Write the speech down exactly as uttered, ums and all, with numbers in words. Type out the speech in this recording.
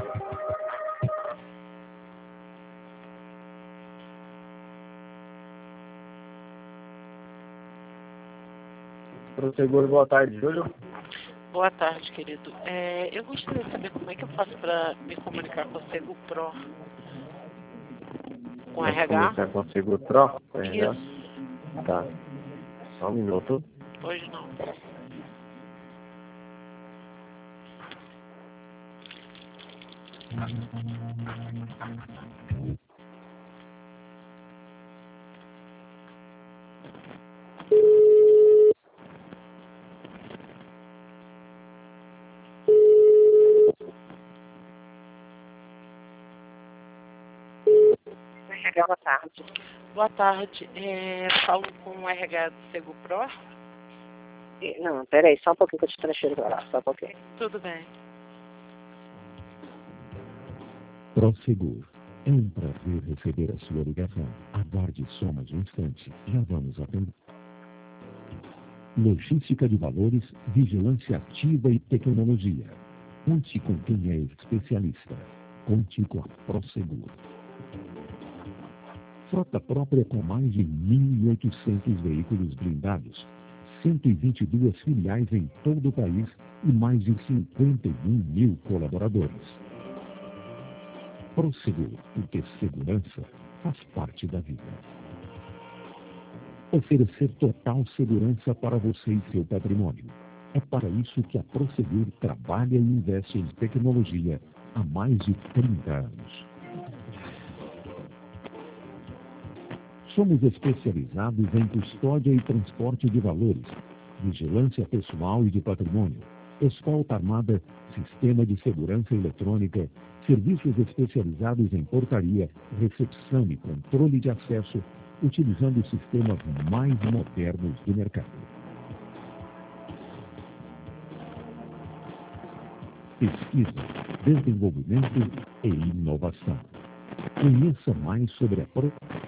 Prosseguro, boa tarde, Júlio. Boa tarde, querido. É, eu gostaria de saber como é que eu faço para me comunicar com a Segu Pro. Com Vai R H? comunicar com a Seguro Pro? Com R H? Isso. Tá. Só um minuto. Hoje não. R H, boa tarde. Boa tarde. É, falo com o R H do Segu Pro? Não, peraí, só um pouquinho que eu te transfiro lá, só um pouquinho. Tudo bem. Prosegur. É um prazer receber a sua ligação. Aguarde só mais um instante. Já vamos atender. Logística de valores, vigilância ativa e tecnologia. Conte com quem é especialista. Conte com a Prosegur. Frota própria com mais de mil e oitocentos veículos blindados, cento e vinte e duas filiais em todo o país e mais de cinquenta e um mil colaboradores. Prosegur, porque segurança faz parte da vida. Oferecer total segurança para você e seu patrimônio. É para isso que a Prosegur trabalha e investe em tecnologia há mais de trinta anos. Somos especializados em custódia e transporte de valores, vigilância pessoal e de patrimônio, escolta armada, sistema de segurança eletrônica, serviços especializados em portaria, recepção e controle de acesso, utilizando os sistemas mais modernos do mercado. Pesquisa, desenvolvimento e inovação. Conheça mais sobre a Pro...